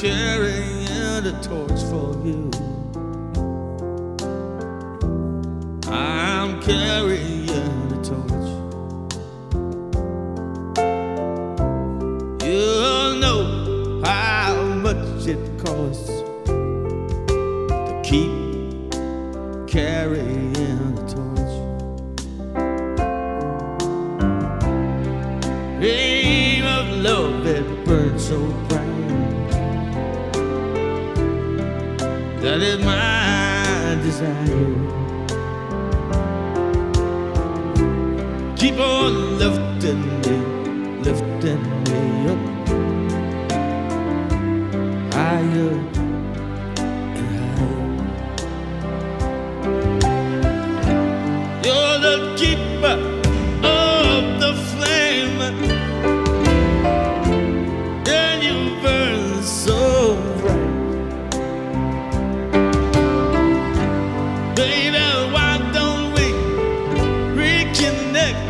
carrying a torch for you. I'm carrying a torch. You'll know how much it costs to keep carrying a torch. Flame of love that burns so bright, that is my desire. Keep on lifting me up higher and higher. You're the keeper of the flame, and you burn so bright. Baby, why don't we reconnect?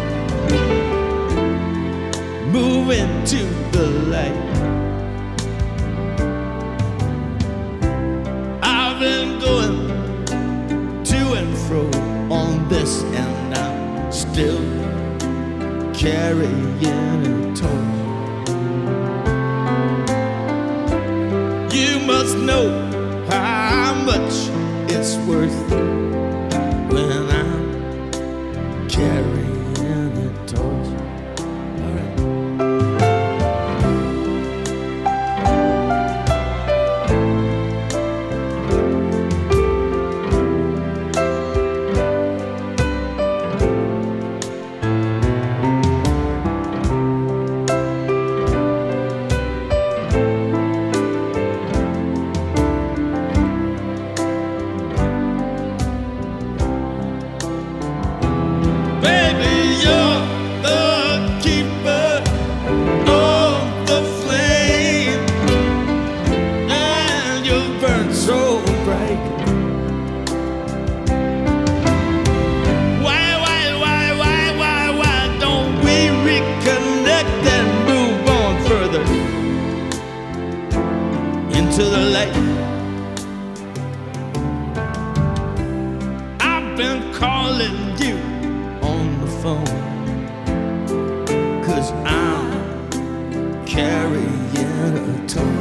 Move into the light. I've been going to and fro on this, and I'm still carrying a torch. You must know how much it's worth when I'm carrying a torch. All right. So bright. Why don't we reconnect and move on further into the light? I've been calling you on the phone, 'cause I'm carrying a torch.